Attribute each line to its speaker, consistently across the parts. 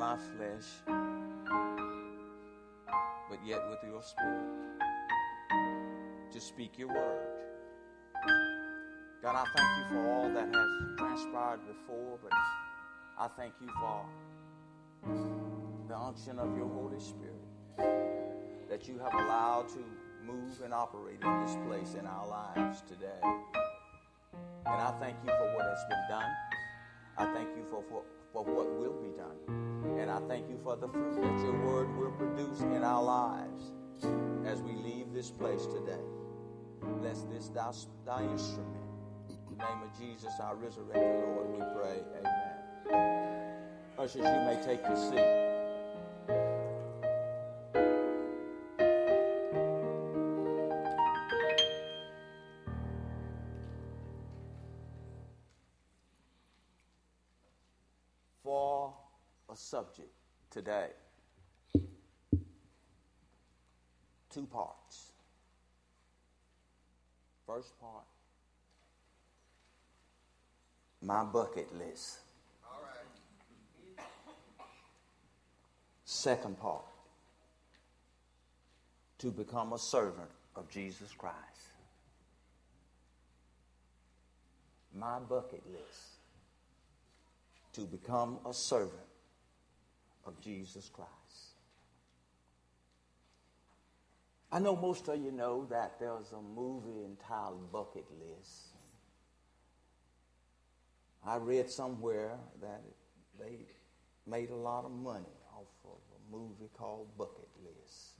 Speaker 1: my flesh, but yet with your spirit to speak your word. God, I thank you for all that has transpired before, but I thank you for the unction of your Holy Spirit that you have allowed to move and operate in this place in our lives today. And I thank you for what has been done. I thank you for what will be done. And I thank you for the fruit that your word will produce in our lives as we leave this place today. Bless this thy instrument. In the name of Jesus, our resurrected Lord, we pray. Amen. Ushers, you may take your seat. For a subject today, 2 parts. First part, my bucket list. All right. Second part, to become a servant of Jesus Christ. My bucket list, to become a servant of Jesus Christ. I know most of you know that there's a movie entitled Bucket List. I read somewhere that they made a lot of money off of a movie called Bucket List.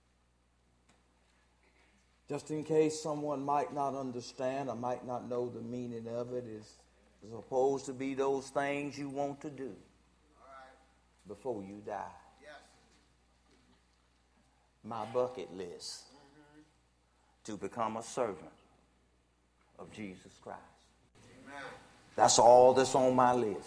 Speaker 1: Just in case someone might not understand or might not know the meaning of it, is supposed to be those things you want to do before you die. Yes. My bucket list, to become a servant of Jesus Christ. Amen. That's all that's on my list.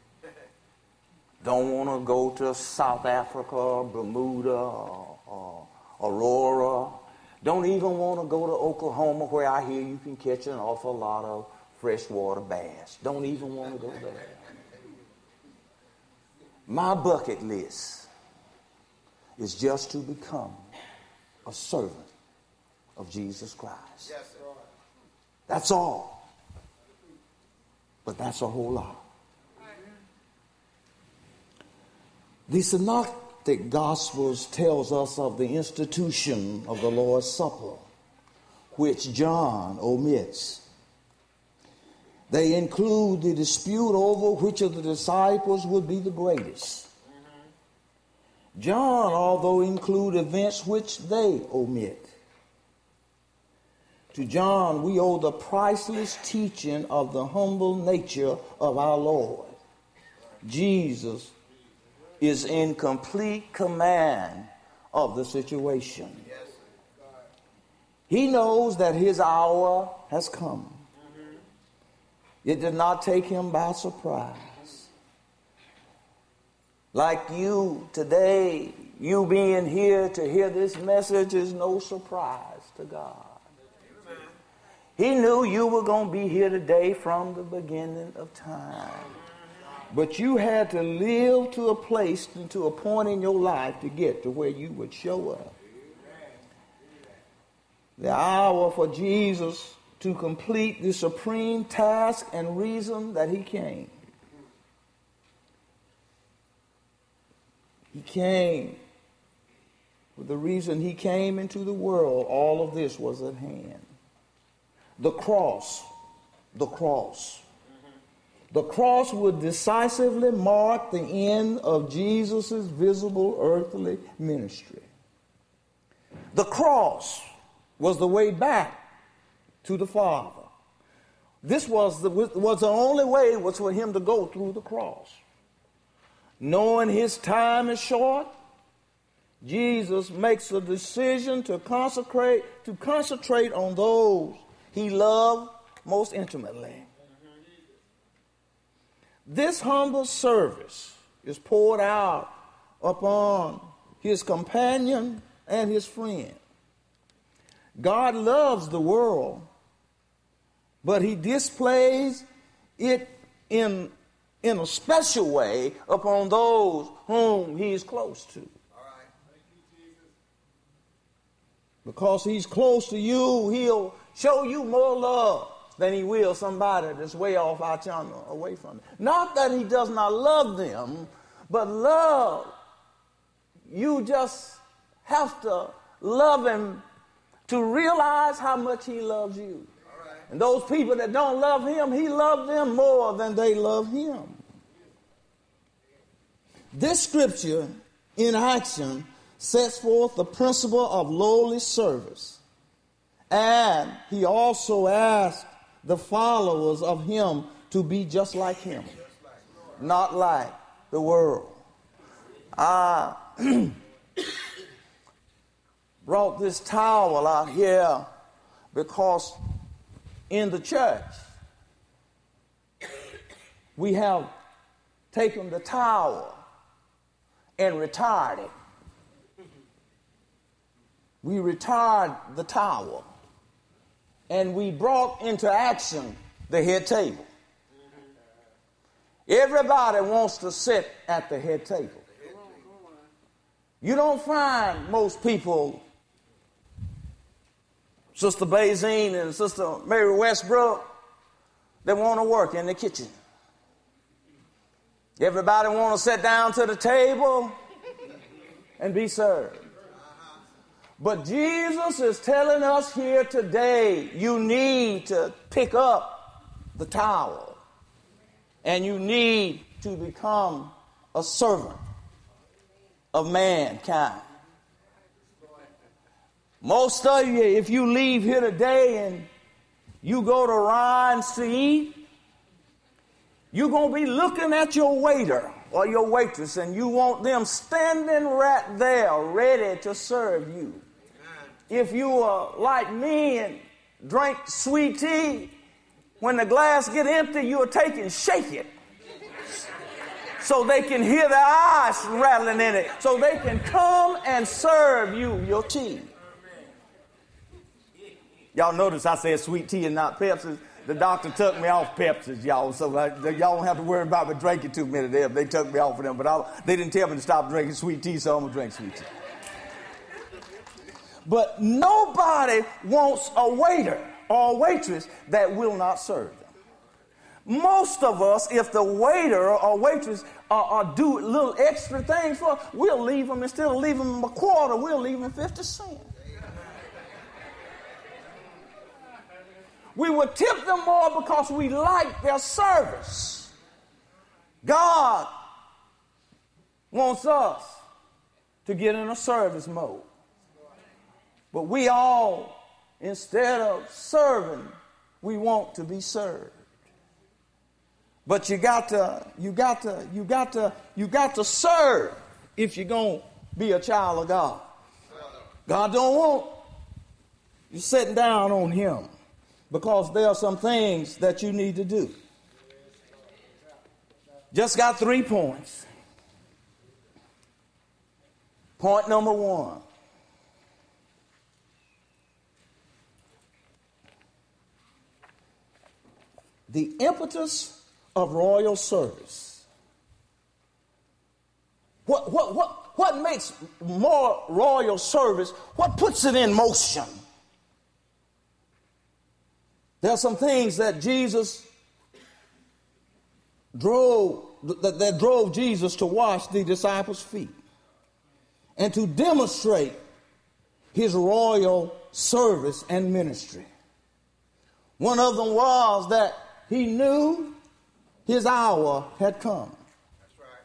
Speaker 1: Don't want to go to South Africa, Bermuda, or Aurora. Don't even want to go to Oklahoma, where I hear you can catch an awful lot of freshwater bass. Don't even want to go there. My bucket list is just to become a servant of Jesus Christ. Yes, sir. That's all. But that's a whole lot. The Synoptic Gospels tells us of the institution of the Lord's Supper, which John omits. They include the dispute over which of the disciples would be the greatest. John, although include events which they omit. To John, we owe the priceless teaching of the humble nature of our Lord. Jesus is in complete command of the situation. He knows that his hour has come. It did not take him by surprise. Like you today, you being here to hear this message is no surprise to God. He knew you were going to be here today from the beginning of time. But you had to live to a place and to a point in your life to get to where you would show up. The hour for Jesus to complete the supreme task and reason that he came. He came for the reason he came into the world. All of this was at hand. The cross. The cross. The cross would decisively mark the end of Jesus' visible earthly ministry. The cross was the way back to the Father. This was the only way was for him to go through the cross. Knowing his time is short, Jesus makes a decision to concentrate on those he loved most intimately. This humble service is poured out upon his companion and his friend. God loves the world, but he displays it in in a special way upon those whom he's close to.
Speaker 2: All right. Thank you, Jesus.
Speaker 1: Because he's close to you, he'll show you more love than he will somebody that's way off out yonder, away from you. Not that he does not love them, but love, you just have to love him to realize how much he loves you.
Speaker 2: All right.
Speaker 1: And those people that don't love him, he loves them more than they love him. This scripture in action sets forth the principle of lowly service. And he also asked the followers of him to be just like him, not like the world. I brought this towel out here because in the church we have taken the towel and retired it. We retired the towel and we brought into action the head table. Everybody wants to sit at the head table. You don't find most people, Sister Bazine and Sister Mary Westbrook, they want to work in the kitchen. Everybody want to sit down to the table and be served. But Jesus is telling us here today, you need to pick up the towel and you need to become a servant of mankind. Most of you, if you leave here today and you go to Ryan's to eat, you're going to be looking at your waiter or your waitress and you want them standing right there ready to serve you. If you are like me and drink sweet tea, when the glass get empty, you'll take and shake it so they can hear the ice rattling in it, so they can come and serve you your tea. Y'all notice I said sweet tea and not Pepsi. The doctor took me off Pepsis, y'all, so y'all don't have to worry about me drinking too many of them. They took me off of them, but they didn't tell me to stop drinking sweet tea, so I'm going to drink sweet tea. But nobody wants a waiter or a waitress that will not serve them. Most of us, if the waiter or waitress do little extra things for us, we'll leave them, instead of leaving them a quarter, we'll leave them 50 cents. We would tip them more because we like their service. God wants us to get in a service mode. But we all, instead of serving, we want to be served. But you got to serve if you're going to be a child of God. God don't want you sitting down on him, because there are some things that you need to do. Just got 3 points. Point number 1. The impetus of royal service. What makes more royal service? What puts it in motion? There are some things that Jesus that drove Jesus to wash the disciples' feet and to demonstrate his royal service and ministry. One of them was that he knew his hour had come.
Speaker 2: That's right.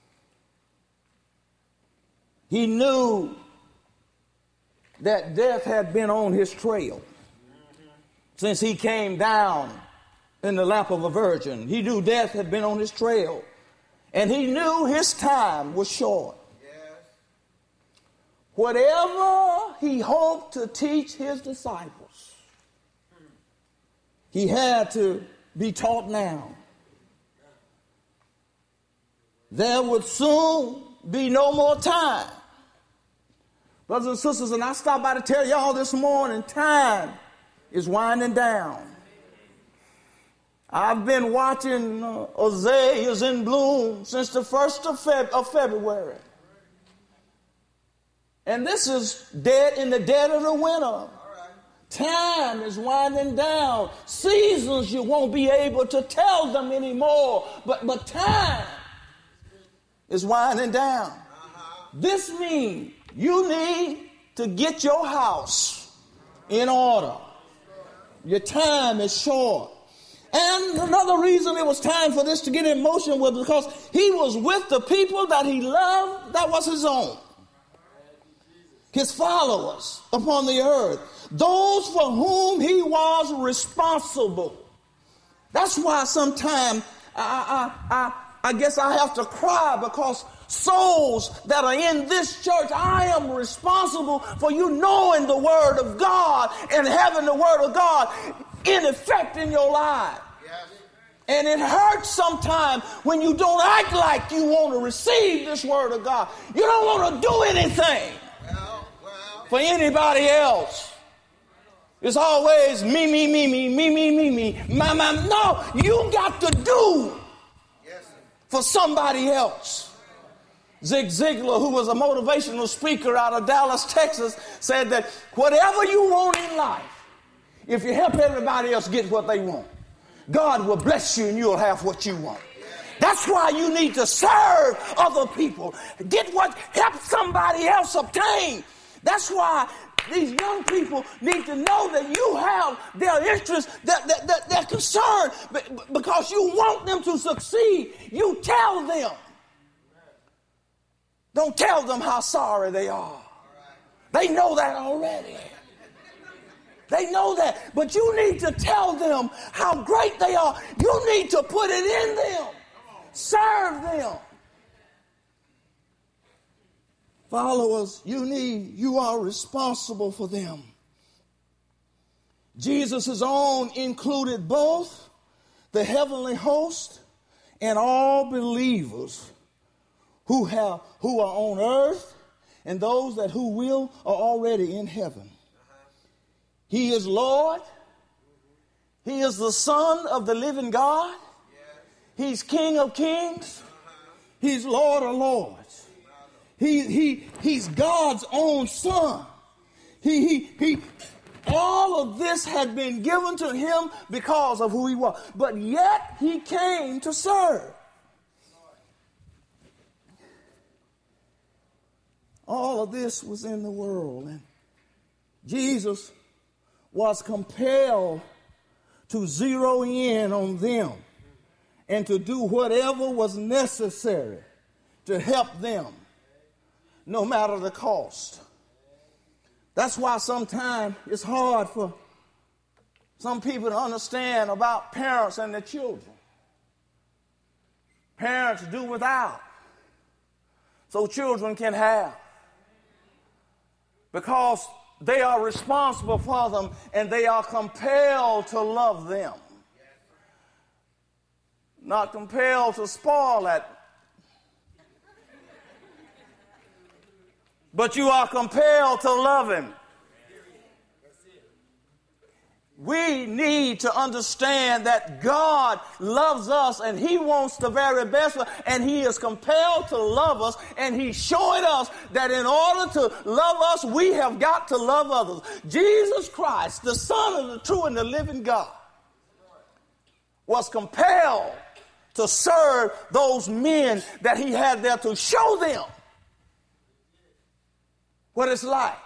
Speaker 1: He knew that death had been on his trail since he came down in the lap of a virgin. He knew death had been on his trail, and he knew his time was short.
Speaker 2: Yes.
Speaker 1: Whatever he hoped to teach his disciples, he had to be taught now. There would soon be no more time. Brothers and sisters, and I stopped by to tell y'all this morning, time is winding down. I've been watching azaleas in bloom since the 1st of February. And this is in the dead of the winter. Time is winding down. Seasons you won't be able to tell them anymore. But time is winding down. This means you need to get your house in order. Your time is short. And another reason it was time for this to get in motion was because he was with the people that he loved, that was his own. His followers upon the earth. Those for whom he was responsible. That's why sometimes I guess I have to cry, because souls that are in this church, I am responsible for you knowing the word of God and having the word of God in effect in your life. Yes. And it hurts sometimes when you don't act like you want to receive this word of God. You don't want to do anything for anybody else. It's always me, my. No, you got to do for somebody else. Zig Ziglar, who was a motivational speaker out of Dallas, Texas, said that whatever you want in life, if you help everybody else get what they want, God will bless you and you'll have what you want. That's why you need to serve other people. Help somebody else obtain. That's why these young people need to know that you have their interest, their concern, because you want them to succeed. You tell them. Don't tell them how sorry they are. They know that already. They know that. But you need to tell them how great they are. You need to put it in them. Serve them. Followers, you are responsible for them. Jesus' own included both the heavenly host and all believers who are on earth, and those who are already in heaven. He is Lord. He is the Son of the living God. He's King of kings. He's Lord of lords. He's God's own Son. All of this had been given to him because of who he was. But yet he came to serve. All of this was in the world. And Jesus was compelled to zero in on them and to do whatever was necessary to help them, no matter the cost. That's why sometimes it's hard for some people to understand about parents and their children. Parents do without so children can have, because they are responsible for them and they are compelled to love them. Not compelled to spoil it, but you are compelled to love him. We need to understand that God loves us and he wants the very best, and he is compelled to love us, and he's showing us that in order to love us, we have got to love others. Jesus Christ, the Son of the true and the living God, was compelled to serve those men that he had there to show them what it's like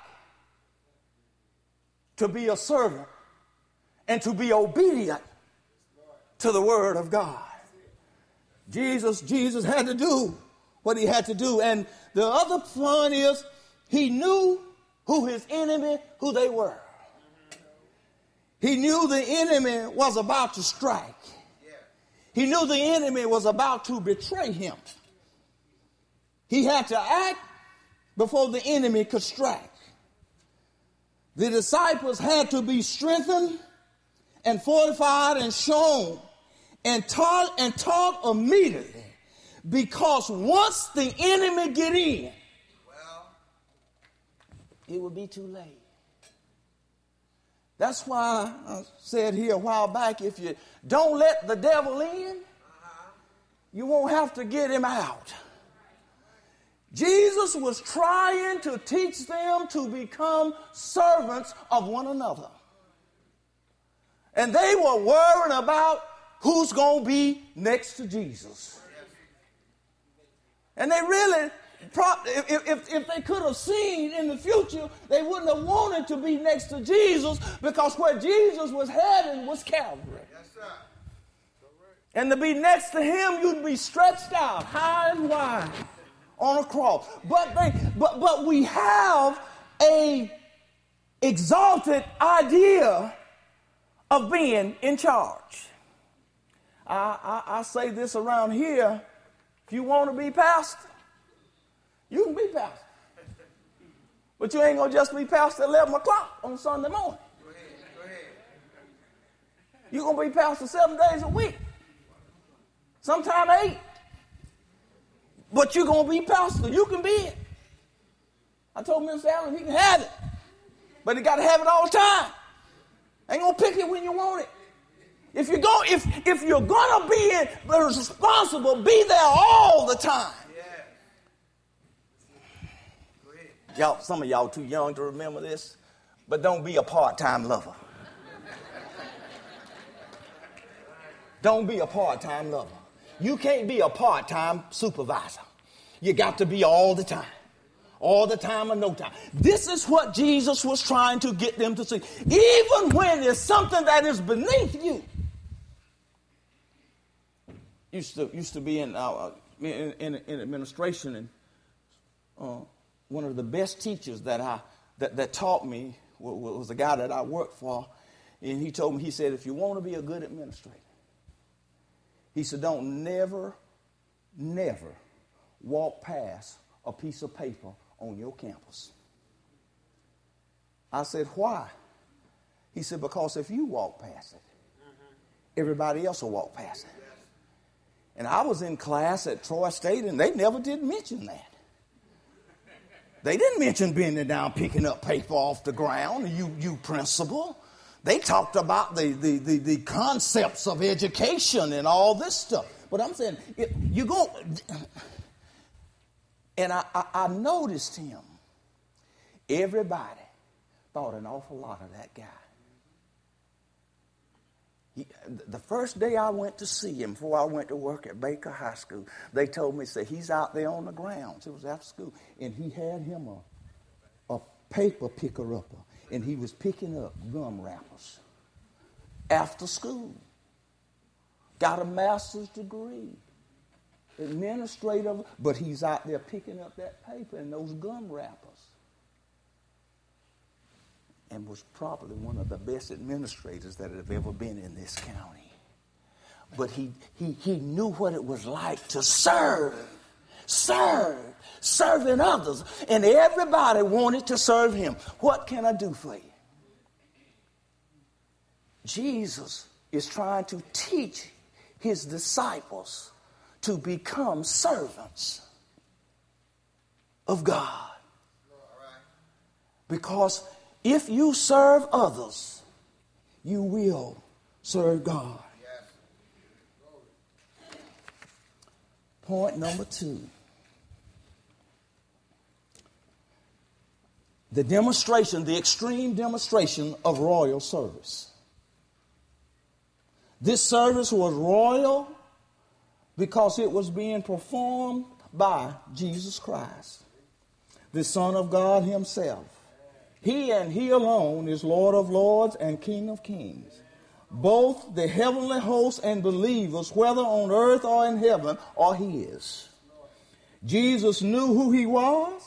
Speaker 1: to be a servant and to be obedient to the word of God. Jesus had to do what he had to do. And the other point is, he knew who they were. He knew the enemy was about to strike. He knew the enemy was about to betray him. He had to act before the enemy could strike. The disciples had to be strengthened and fortified and shown and taught immediately, because once the enemy get in, it will be too late. That's why I said here a while back, if you don't let the devil in, you won't have to get him out. Jesus was trying to teach them to become servants of one another. And they were worrying about who's going to be next to Jesus. And they really, if they could have seen in the future, they wouldn't have wanted to be next to Jesus, because where Jesus was heading was Calvary.
Speaker 2: Yes, sir.
Speaker 1: And to be next to him, you'd be stretched out high and wide on a cross. But we have a exalted idea of being in charge. I say this around here: if you want to be pastor, you can be pastor. But you ain't going to just be pastor at 11 o'clock on Sunday morning.
Speaker 2: Go ahead.
Speaker 1: You're going to be pastor 7 days a week. Sometime 8. But you're going to be pastor. You can be it. I told Mr. Allen he can have it. But he got to have it all the time. Ain't going to pick it when you want it. If you're going to be responsible, be there all the time. Y'all, some of y'all too young to remember this, but don't be a part-time lover. Don't be a part-time lover. You can't be a part-time supervisor. You got to be all the time. All the time or no time. This is what Jesus was trying to get them to see. Even when there's something that is beneath you. Used to be in administration, and one of the best teachers that taught me was a guy that I worked for, and he told me, he said, if you want to be a good administrator, he said, don't never walk past a piece of paper on your campus. I said, why? He said, because if you walk past it, everybody else will walk past it. And I was in class at Troy State, and they never did mention that. They didn't mention bending down, picking up paper off the ground, you principal. They talked about the concepts of education and all this stuff. But I'm saying, you go, and I noticed him. Everybody thought an awful lot of that guy. The first day I went to see him, before I went to work at Baker High School, they told me, say, he's out there on the grounds. It was after school. And he had him a paper picker-upper, and he was picking up gum wrappers after school. Got a master's degree, administrative, but he's out there picking up that paper and those gum wrappers. And was probably one of the best administrators that have ever been in this county. But he knew what it was like to serving others. And everybody wanted to serve him. What can I do for you? Jesus is trying to teach his disciples to become servants of God. Because if you serve others, you will serve God. Point number 2. The extreme demonstration of royal service. This service was royal because it was being performed by Jesus Christ, the Son of God himself. He and he alone is Lord of lords and King of kings. Both the heavenly hosts and believers, whether on earth or in heaven, are his. Jesus knew who he was.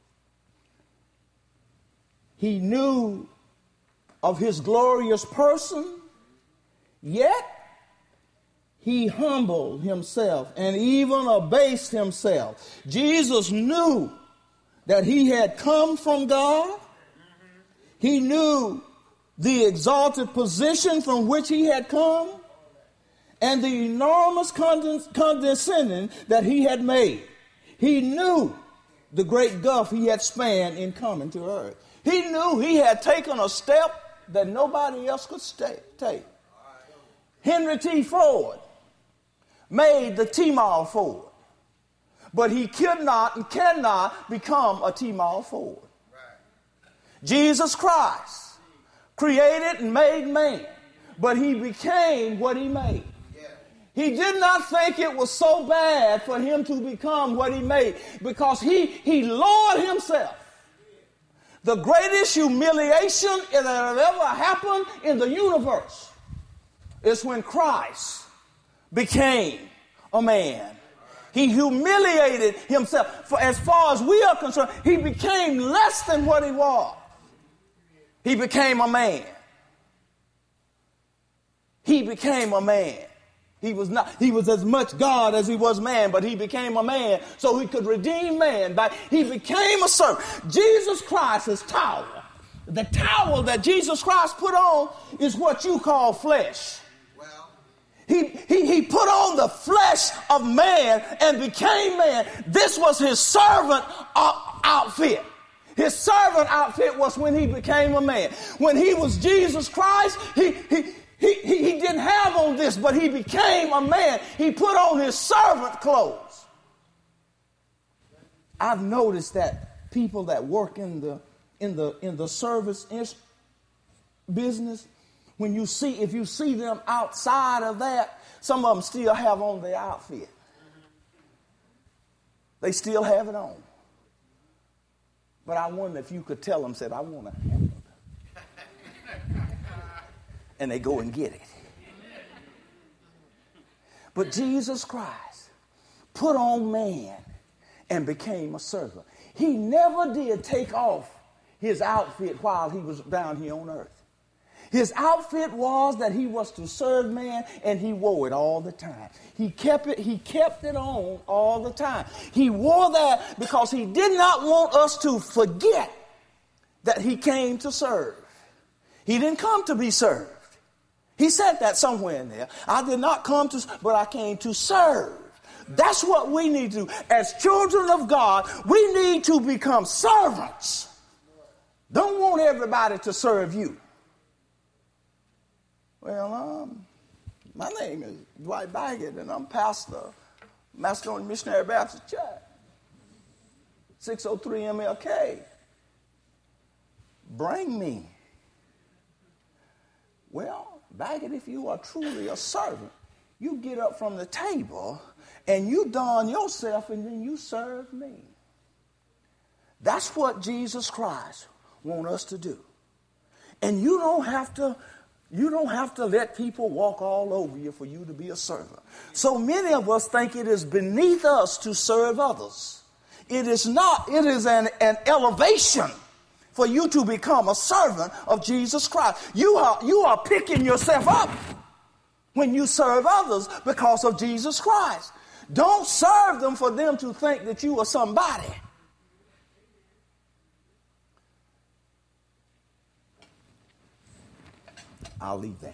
Speaker 1: He knew of his glorious person. Yet, he humbled himself and even abased himself. Jesus knew that he had come from God. He knew the exalted position from which he had come and the enormous condescending that he had made. He knew the great gulf he had spanned in coming to earth. He knew he had taken a step that nobody else could take. Henry T. Ford made the T-Model Ford, but he could not and cannot become a T-Model Ford. Jesus Christ created and made man, but he became what he made. He did not think it was so bad for him to become what he made, because he lowered himself. The greatest humiliation that had ever happened in the universe is when Christ became a man. He humiliated himself. For as far as we are concerned, he became less than what he was. He became a man. He became a man. He was as much God as he was man, but he became a man so he could redeem man. He became a servant. Jesus Christ's towel, the towel that Jesus Christ put on, is what you call flesh. He put on the flesh of man and became man. This was his servant outfit. His servant outfit was when he became a man. When he was Jesus Christ, he didn't have on this, but he became a man. He put on his servant clothes. I've noticed that people that work in the service business, if you see them outside of that, some of them still have on their outfit. They still have it on. But I wonder if you could tell them, said, I want a hamburger. And they go and get it. But Jesus Christ put on man and became a servant. He never did take off his outfit while he was down here on earth. His outfit was that he was to serve man, and he wore it all the time. He kept it on all the time. He wore that because he did not want us to forget that he came to serve. He didn't come to be served. He said that somewhere in there. I did not come but I came to serve. That's what we need to do. As children of God, we need to become servants. Don't want everybody to serve you. Well, my name is Dwight Baggett, and I'm pastor, Macedonian Missionary Baptist Church, 603 MLK. Bring me. Well, Baggett, if you are truly a servant, you get up from the table and you don yourself and then you serve me. That's what Jesus Christ wants us to do. And you don't have to let people walk all over you for you to be a servant. So many of us think it is beneath us to serve others. It is not. It is an elevation for you to become a servant of Jesus Christ. You are picking yourself up when you serve others because of Jesus Christ. Don't serve them for them to think that you are somebody. I'll leave that.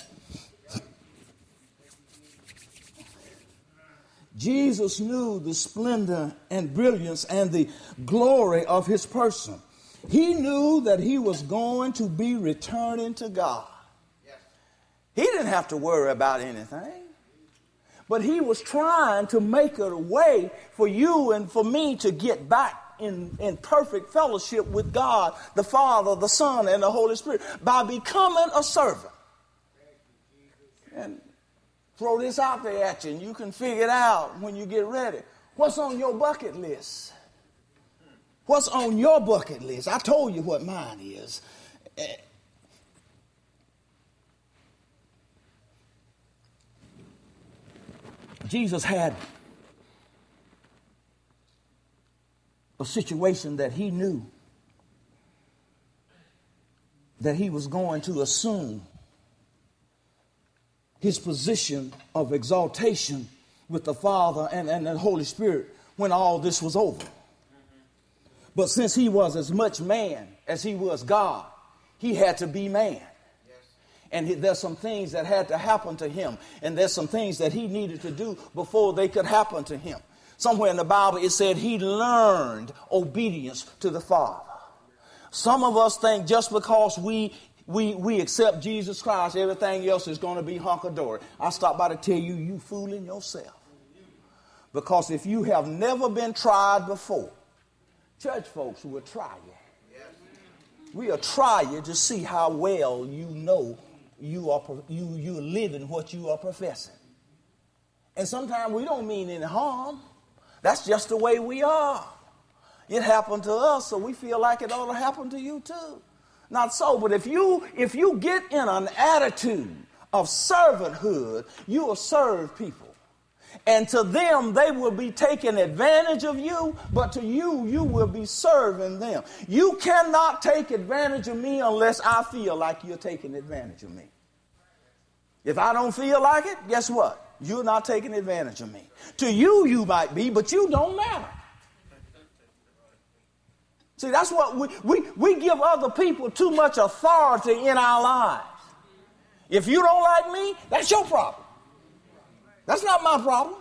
Speaker 1: Jesus knew the splendor and brilliance and the glory of his person. He knew that he was going to be returning to God. He didn't have to worry about anything. But he was trying to make a way for you and for me to get back in perfect fellowship with God, the Father, the Son, and the Holy Spirit by becoming a servant. And throw this out there at you, and you can figure it out when you get ready. What's on your bucket list? What's on your bucket list? I told you what mine is. Jesus had a situation that he knew that he was going to assume his position of exaltation with the Father and the Holy Spirit when all this was over. But since he was as much man as he was God, he had to be man. And there's some things that had to happen to him. And there's some things that he needed to do before they could happen to him. Somewhere in the Bible it said he learned obedience to the Father. Some of us think just because we we accept Jesus Christ, everything else is going to be hunky-dory. I stopped by to tell you, you fooling yourself. Because if you have never been tried before, church folks will try you. We'll try you to see how well you know you're living what you are professing. And sometimes we don't mean any harm. That's just the way we are. It happened to us, so we feel like it ought to happen to you too. Not so, but if you get in an attitude of servanthood, you will serve people. And to them, they will be taking advantage of you, but to you, you will be serving them. You cannot take advantage of me unless I feel like you're taking advantage of me. If I don't feel like it, guess what? You're not taking advantage of me. To you, you might be, but you don't matter. See, that's what we give other people too much authority in our lives. If you don't like me, that's your problem. That's not my problem.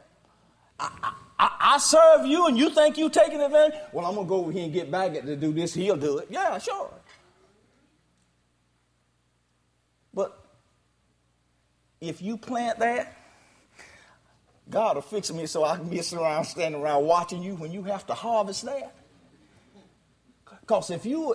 Speaker 1: I serve you and you think you're taking advantage? Well, I'm going to go over here and get Baggett to do this. He'll do it. Yeah, sure. But if you plant that, God will fix me so I can be standing around watching you when you have to harvest that. Because if you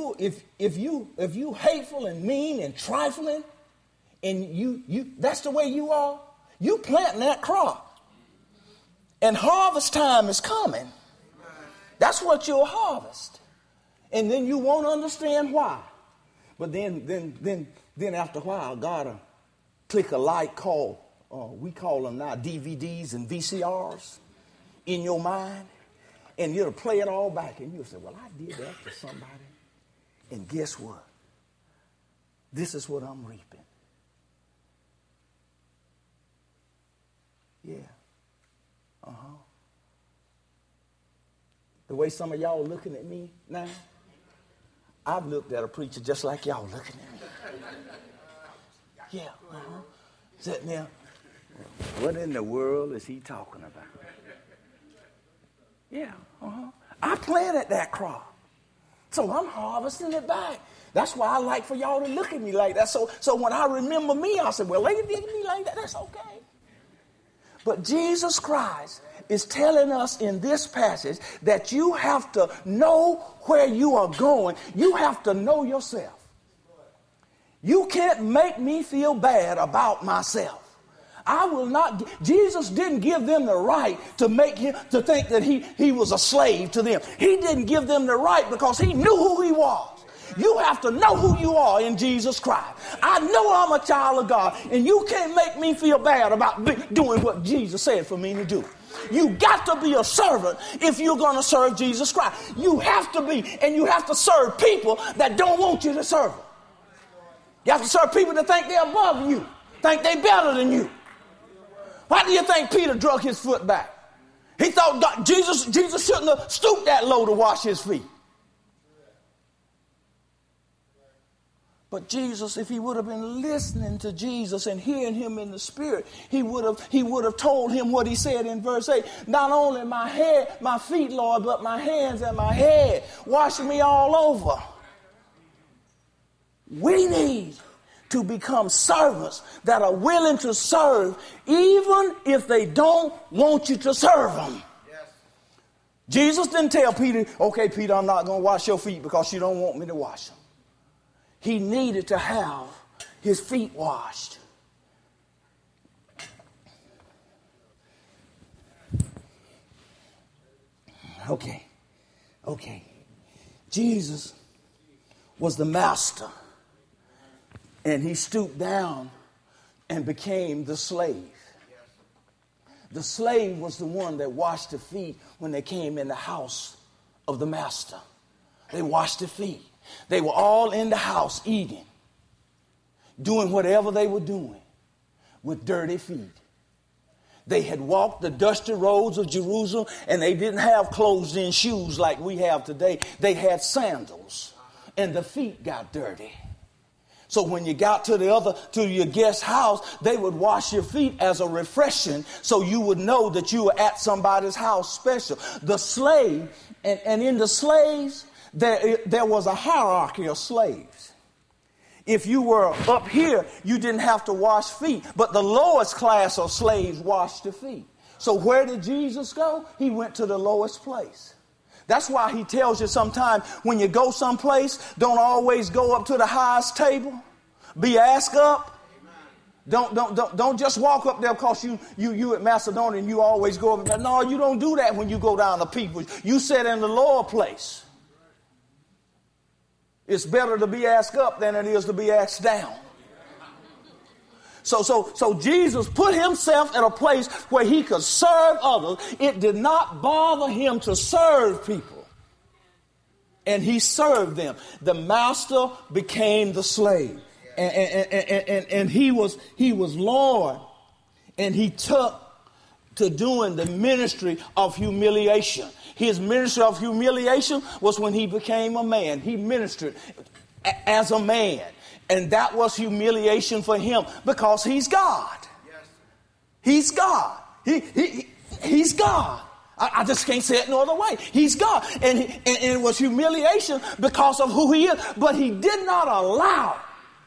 Speaker 1: hateful and mean and trifling, and you that's the way you are, you planting that crop. And harvest time is coming. That's what you'll harvest. And then you won't understand why. But then after a while, God will click a light called, we call them now DVDs and VCRs in your mind. And you'll play it all back. And you'll say, well, I did that to somebody. And guess what? This is what I'm reaping. Yeah. The way some of y'all are looking at me now, I've looked at a preacher just like y'all looking at me. Yeah. Sitting there. What in the world is he talking about? Yeah. I planted that crop. So I'm harvesting it back. That's why I like for y'all to look at me like that. So when I remember me, I say, well, they did me like that. That's okay. But Jesus Christ is telling us in this passage that you have to know where you are going. You have to know yourself. You can't make me feel bad about myself. I will not. Jesus didn't give them the right to make him to think that he was a slave to them. He didn't give them the right because he knew who he was. You have to know who you are in Jesus Christ. I know I'm a child of God, and you can't make me feel bad about doing what Jesus said for me to do. You got to be a servant if you're going to serve Jesus Christ. You have to be, and you have to serve people that don't want you to serve them. You have to serve people that think they're above you, think they're better than you. Why do you think Peter drug his foot back? He thought Jesus shouldn't have stooped that low to wash his feet. But Jesus, if he would have been listening to Jesus and hearing him in the spirit, he would have told him what he said in verse 8. Not only my feet, Lord, but my hands and my head. Wash me all over. We need to become servants that are willing to serve even if they don't want you to serve them. Yes. Jesus didn't tell Peter, okay, Peter, I'm not going to wash your feet because you don't want me to wash them. He needed to have his feet washed. Okay. Jesus was the master. And he stooped down and became the slave. The slave was the one that washed the feet when they came in the house of the master. They washed the feet. They were all in the house eating, doing whatever they were doing with dirty feet. They had walked the dusty roads of Jerusalem, and they didn't have closed-in shoes like we have today. They had sandals, and the feet got dirty. So when you got to your guest house, they would wash your feet as a refreshing so you would know that you were at somebody's house special. The slave, and in the slaves, there was a hierarchy of slaves. If you were up here, you didn't have to wash feet. But the lowest class of slaves washed the feet. So where did Jesus go? He went to the lowest place. That's why he tells you sometimes when you go someplace, don't always go up to the highest table. Be asked up. Don't just walk up there because you at Macedonia and you always go up there. No, you don't do that when you go down to people. You sit in the lower place. It's better to be asked up than it is to be asked down. So Jesus put himself in a place where he could serve others. It did not bother him to serve people. And he served them. The master became the slave. And he was Lord. And he took to doing the ministry of humiliation. His ministry of humiliation was when he became a man. He ministered as a man. And that was humiliation for him because he's God. Yes. He's God. He's God. I just can't say it no other way. He's God. And it was humiliation because of who he is. But he did not allow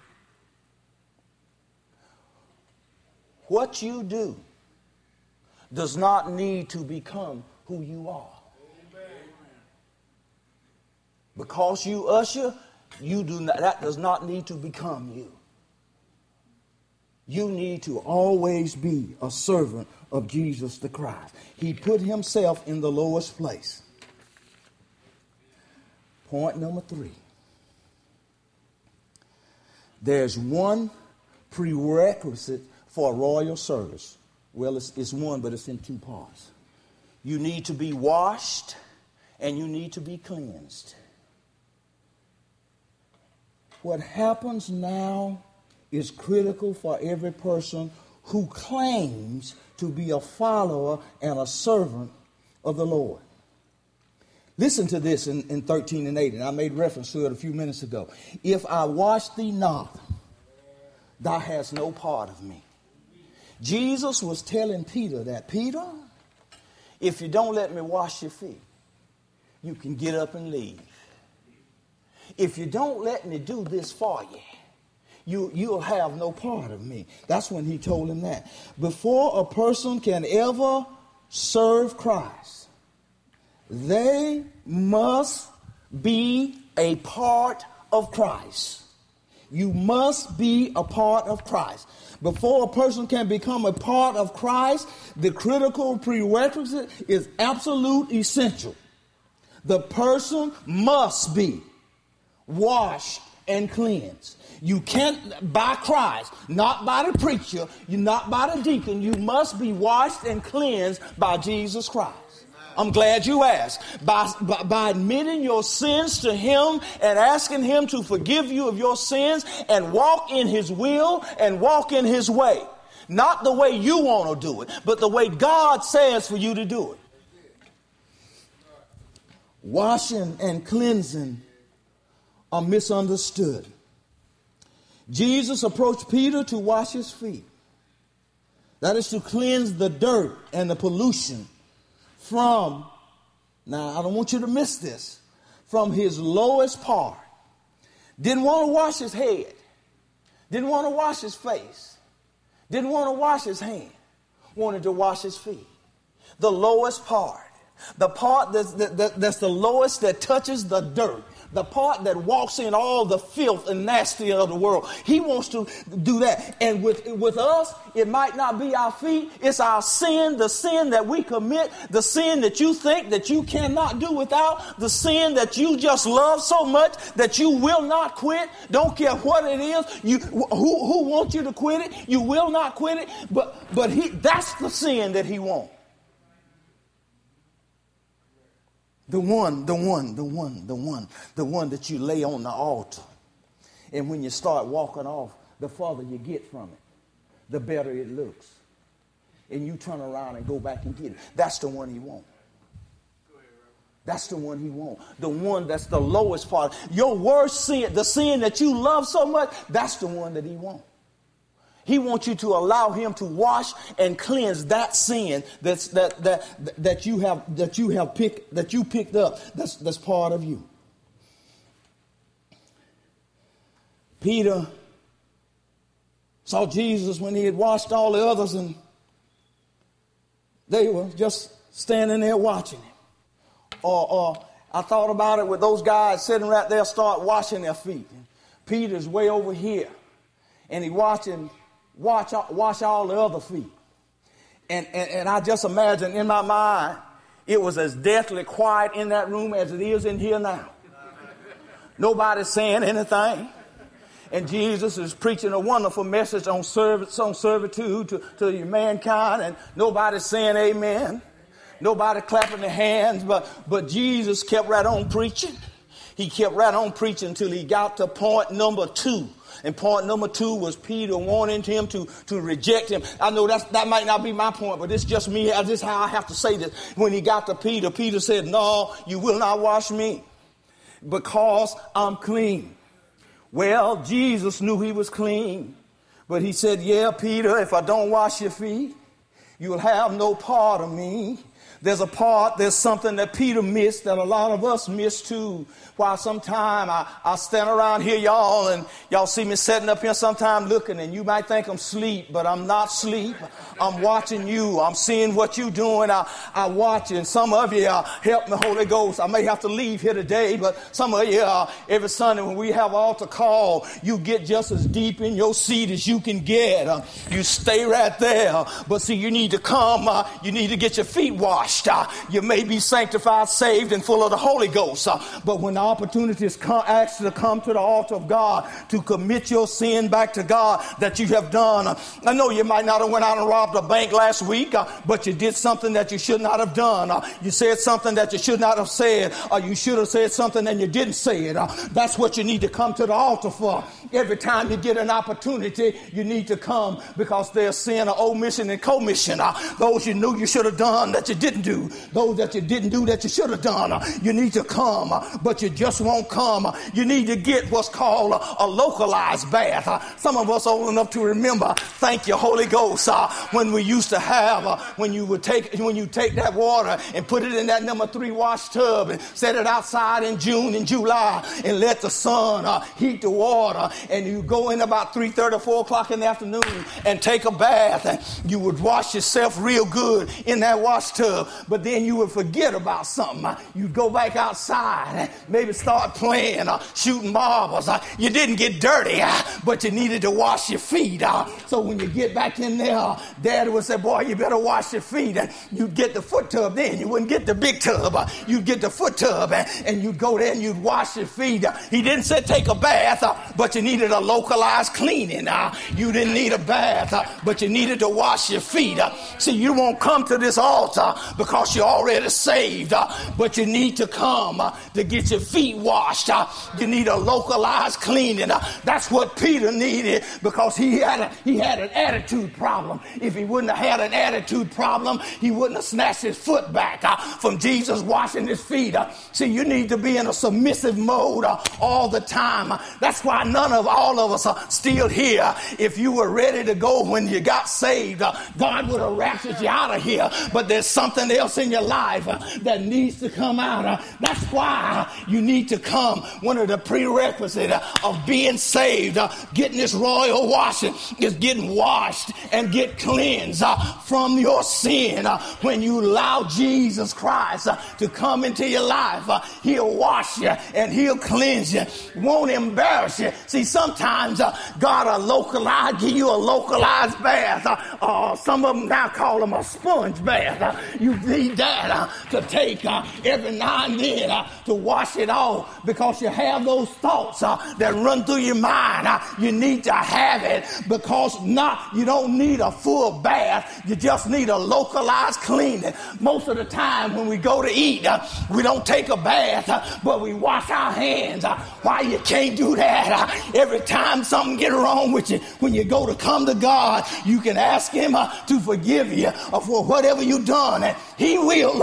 Speaker 1: what you do does not need to become who you are. Because you usher, you do not, that does not need to become you. You need to always be a servant of Jesus the Christ. He put himself in the lowest place. Point number 3. There's one prerequisite for royal service. Well, it's one, but it's in 2 parts. You need to be washed and you need to be cleansed. What happens now is critical for every person who claims to be a follower and a servant of the Lord. Listen to this in 13 and 8, and I made reference to it a few minutes ago. If I wash thee not, thou hast no part of me. Jesus was telling Peter that, Peter, if you don't let me wash your feet, you can get up and leave. If you don't let me do this for you, you'll have no part of me. That's when he told him that. Before a person can ever serve Christ, they must be a part of Christ. You must be a part of Christ. Before a person can become a part of Christ, the critical prerequisite is absolute essential. The person must be washed and cleansed. You can't, by Christ, not by the preacher, you're not by the deacon, you must be washed and cleansed by Jesus Christ. I'm glad you asked. By admitting your sins to him and asking him to forgive you of your sins and walk in his will and walk in his way. Not the way you want to do it, but the way God says for you to do it. Washing and cleansing are misunderstood. Jesus approached Peter to wash his feet. That is to cleanse the dirt and the pollution from, now I don't want you to miss this, from his lowest part. Didn't want to wash his head. Didn't want to wash his face. Didn't want to wash his hand. Wanted to wash his feet. The lowest part. The part that's the lowest, that touches the dirt. The part that walks in all the filth and nasty of the world. He wants to do that. And with us, it might not be our feet. It's our sin, the sin that we commit, the sin that you think that you cannot do without, the sin that you just love so much that you will not quit. Don't care what it is. Who wants you to quit it? You will not quit it. But that's the sin that he wants. The one that you lay on the altar. And when you start walking off, the farther you get from it, the better it looks. And you turn around and go back and get it. That's the one he wants. That's the one he wants. The one that's the lowest part. Your worst sin, the sin that you love so much, that's the one that he wants. He wants you to allow him to wash and cleanse that sin that you picked up. That's part of you. Peter saw Jesus when he had washed all the others, and they were just standing there watching him. Or I thought about it with those guys sitting right there start washing their feet. And Peter's way over here, and he wash all the other feet. And I just imagine in my mind, it was as deathly quiet in that room as it is in here now. Nobody's saying anything. And Jesus is preaching a wonderful message on servitude to mankind, and nobody's saying amen. Nobody clapping their hands, but Jesus kept right on preaching. He kept right on preaching until he got to point number 2. And point number 2 was Peter wanting him to reject him. I know that might not be my point, but it's just me. This is how I have to say this. When he got to Peter, Peter said, "No, you will not wash me because I'm clean." Well, Jesus knew he was clean, but he said, "Yeah, Peter, if I don't wash your feet, you'll have no part of me." There's something that Peter missed that a lot of us miss too. Why sometime I stand around here, y'all, and y'all see me sitting up here sometime looking, and you might think I'm asleep, but I'm not asleep. I'm watching you. I'm seeing what you're doing. I watch, and some of you help me, Holy Ghost. I may have to leave here today, but some of you, every Sunday when we have altar call, you get just as deep in your seat as you can get. You stay right there. But see, you need to come. You need to get your feet washed. You may be sanctified, saved, and full of the Holy Ghost. But when the opportunities ask you to come to the altar of God, to commit your sin back to God that you have done. I know you might not have went out and robbed a bank last week, but you did something that you should not have done. You said something that you should not have said, or you should have said something and you didn't say it. That's what you need to come to the altar for. Every time you get an opportunity, you need to come, because there's sin of omission and commission. Those you knew you should have done that you didn't do. Those that you didn't do that you should have done. You need to come, but you just won't come. You need to get what's called a localized bath. Some of us old enough to remember, thank you, Holy Ghost, when we used to have, when you take that water and put it in that number 3 wash tub and set it outside in June and July and let the sun heat the water, and you go in about 3:30, 4 o'clock in the afternoon and take a bath, and you would wash yourself real good in that wash tub, but then you would forget about something. You'd go back outside and maybe start playing, shooting marbles. You didn't get dirty, but you needed to wash your feet. So when you get back in there, Daddy would say, "Boy, you better wash your feet." And you'd get the foot tub then. You wouldn't get the big tub. You'd get the foot tub, and you'd go there and you'd wash your feet. He didn't say take a bath, but you needed a localized cleaning. You didn't need a bath, but you needed to wash your feet. See, you won't come to this altar because you're already saved, but you need to come to get your feet washed. You need a localized cleaning. That's what Peter needed, because he had an attitude problem. If he wouldn't have had an attitude problem, he wouldn't have snatched his foot back from Jesus washing his feet. See, you need to be in a submissive mode all the time. That's why all of us are still here. If you were ready to go when you got saved, God would have raptured you out of here. But there's something else in your life that needs to come out. That's why you need to come. One of the prerequisites of being saved, getting this royal washing, is getting washed and get cleansed from your sin. When you allow Jesus Christ to come into your life, he'll wash you and he'll cleanse you. Won't embarrass you. See, sometimes God will give you a localized bath. Some of them now call them a sponge bath. You need that to take every now and then to wash it off, because you have those thoughts that run through your mind. You need to have it, because you don't need a full bath. You just need a localized cleaning. Most of the time when we go to eat, we don't take a bath, but we wash our hands. Why you can't do that? Every time something gets wrong with you, when you go to come to God, you can ask him to forgive you for whatever you've done, and he will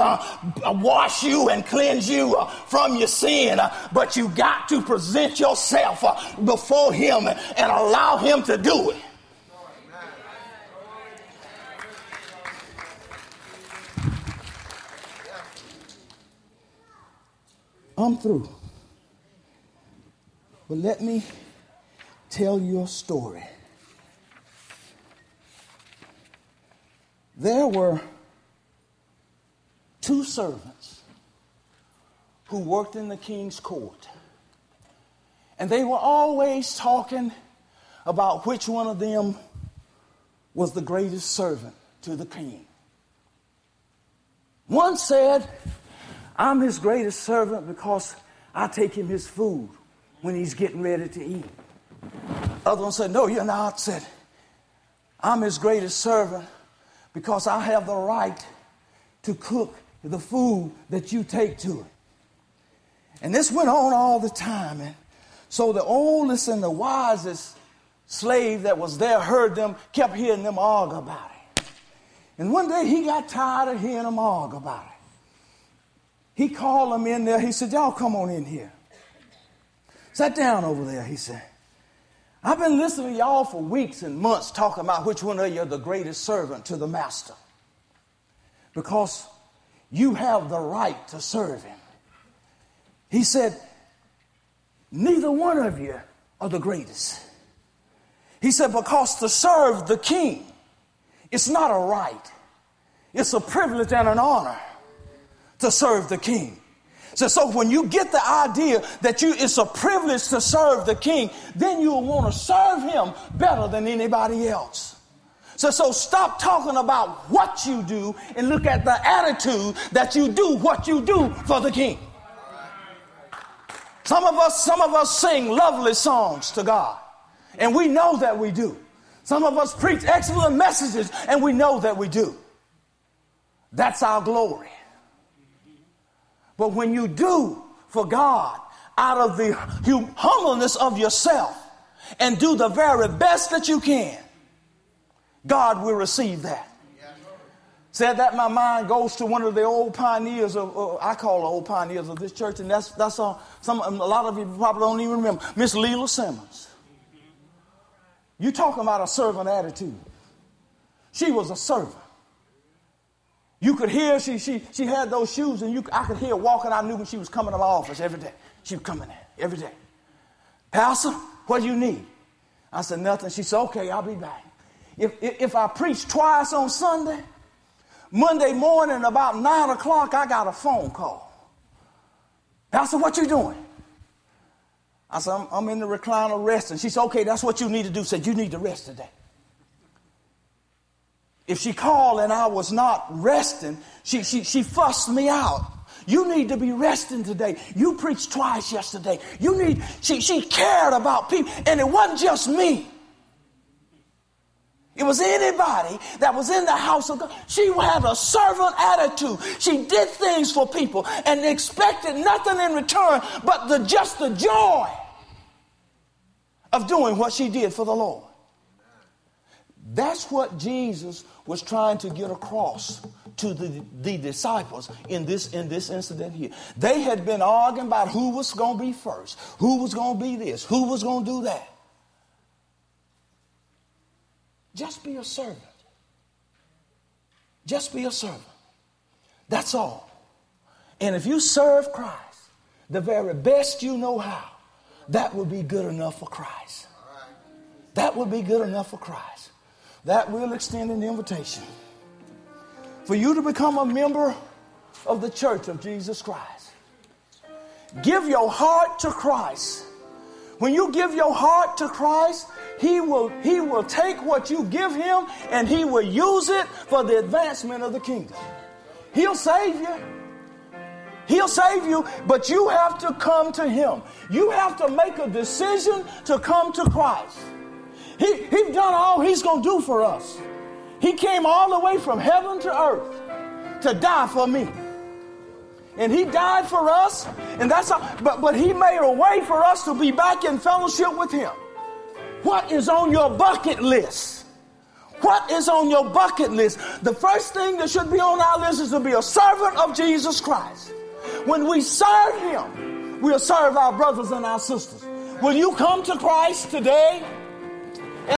Speaker 1: wash you and cleanse you from your sin. But you got to present yourself before him and allow him to do it. I'm through. But let me tell you a story. There were 2 servants who worked in the king's court. And they were always talking about which one of them was the greatest servant to the king. One said, I'm his greatest servant because I take him his food when he's getting ready to eat. Other one said, no, you're not. Said, I'm his greatest servant because I have the right to cook the food that you take to it. And this went on all the time. And so the oldest and the wisest slave that was there heard them, kept hearing them argue about it. And one day he got tired of hearing them argue about it. He called them in there. He said, y'all come on in here. Sat down over there. He said, I've been listening to y'all for weeks and months talking about which one of you are the greatest servant to the master. Because you have the right to serve him. He said, neither one of you are the greatest. He said, because to serve the king, it's not a right. It's a privilege and an honor to serve the king. So when you get the idea that it's a privilege to serve the king, then you'll want to serve him better than anybody else. So stop talking about what you do and look at the attitude that you do what you do for the king. Some of us sing lovely songs to God, and we know that we do. Some of us preach excellent messages, and we know that we do. That's our glory. But when you do for God out of the humbleness of yourself and do the very best that you can, God will receive that. Said that my mind goes to one of the old pioneers I call the old pioneers of this church, and that's a lot of you probably don't even remember, Miss Leela Simmons. You talking about a servant attitude. She was a servant. You could hear she had those shoes, and I could hear her walking. I knew when she was coming to my office every day. She was coming in every day. Pastor, what do you need? I said, nothing. She said, okay, I'll be back. If I preach twice on Sunday, Monday morning about 9 o'clock, I got a phone call. Pastor, what you doing? I said, I'm in the recliner resting. She said, okay, that's what you need to do. Said, you need to rest today. If she called and I was not resting, she fussed me out. You need to be resting today. You preached twice yesterday. She cared about people, and it wasn't just me. It was anybody that was in the house of God. She had a servant attitude. She did things for people and expected nothing in return but just the joy of doing what she did for the Lord. That's what Jesus was trying to get across to the disciples in this incident here. They had been arguing about who was going to be first, who was going to be this, who was going to do that. Just be a servant. Just be a servant. That's all. And if you serve Christ the very best you know how, that will be good enough for Christ. That will be good enough for Christ. That will extend an invitation for you to become a member of the church of Jesus Christ. Give your heart to Christ. When you give your heart to Christ, He will take what you give him and he will use it for the advancement of the kingdom. He'll save you. He'll save you, but you have to come to him. You have to make a decision to come to Christ. He's done all he's going to do for us. He came all the way from heaven to earth to die for me. And he died for us, and that's all, but he made a way for us to be back in fellowship with him. What is on your bucket list? What is on your bucket list? The first thing that should be on our list is to be a servant of Jesus Christ. When we serve him, we'll serve our brothers and our sisters. Will you come to Christ today?